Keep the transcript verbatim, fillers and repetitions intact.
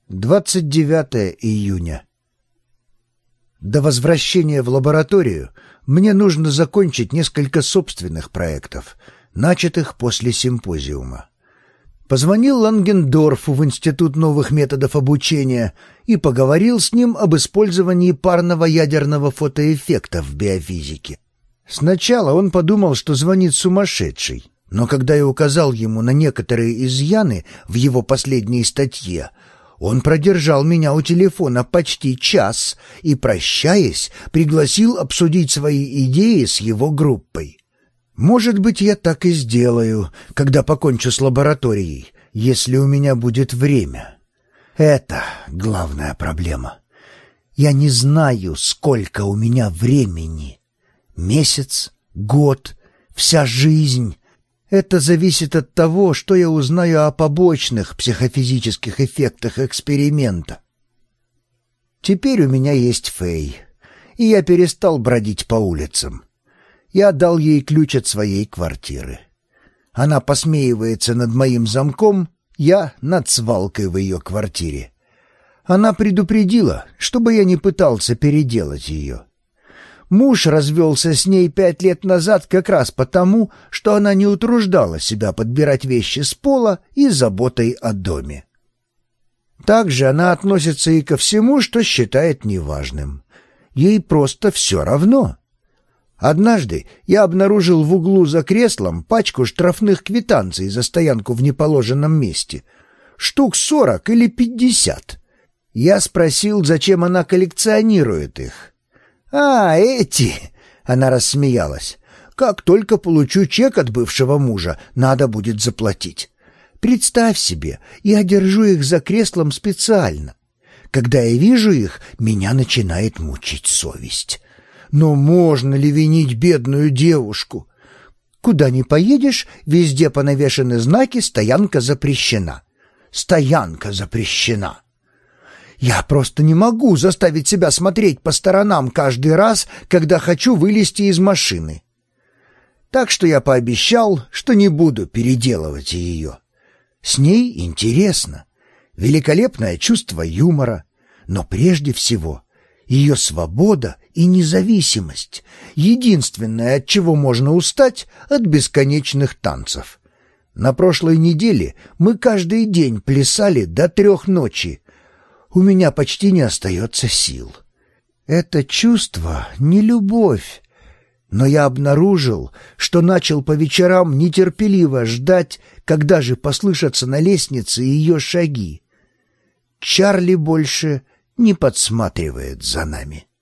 двадцать девятое июня. До возвращения в лабораторию мне нужно закончить несколько собственных проектов, начатых после симпозиума. Позвонил Лангендорфу в Институт новых методов обучения и поговорил с ним об использовании парного ядерного фотоэффекта в биофизике. Сначала он подумал, что звонит сумасшедший, но когда я указал ему на некоторые изъяны в его последней статье, он продержал меня у телефона почти час и, прощаясь, пригласил обсудить свои идеи с его группой. Может быть, я так и сделаю, когда покончу с лабораторией, если у меня будет время. Это главная проблема. Я не знаю, сколько у меня времени. Месяц, год, вся жизнь. Это зависит от того, что я узнаю о побочных психофизических эффектах эксперимента. Теперь у меня есть Фэй, и я перестал бродить по улицам. Я дал ей ключ от своей квартиры. Она посмеивается над моим замком, я над свалкой в ее квартире. Она предупредила, чтобы я не пытался переделать ее. Муж развелся с ней пять лет назад как раз потому, что она не утруждала себя подбирать вещи с пола и заботой о доме. Также она относится и ко всему, что считает неважным. Ей просто все равно. Однажды я обнаружил в углу за креслом пачку штрафных квитанций за стоянку в неположенном месте. Штук сорок или пятьдесят. Я спросил, зачем она коллекционирует их. «А, эти!» — она рассмеялась. «Как только получу чек от бывшего мужа, надо будет заплатить. Представь себе, я держу их за креслом специально. Когда я вижу их, меня начинает мучить совесть. Но можно ли винить бедную девушку? Куда ни поедешь, везде понавешены знаки «Стоянка запрещена». «Стоянка запрещена». Я просто не могу заставить себя смотреть по сторонам каждый раз, когда хочу вылезти из машины. Так что я пообещал, что не буду переделывать ее. С ней интересно, великолепное чувство юмора, но прежде всего ее свобода и независимость — единственное, от чего можно устать от бесконечных танцев. На прошлой неделе мы каждый день плясали до трех ночи. У меня почти не остается сил. Это чувство не любовь, но я обнаружил, что начал по вечерам нетерпеливо ждать, когда же послышатся на лестнице ее шаги. Чарли больше не подсматривает за нами.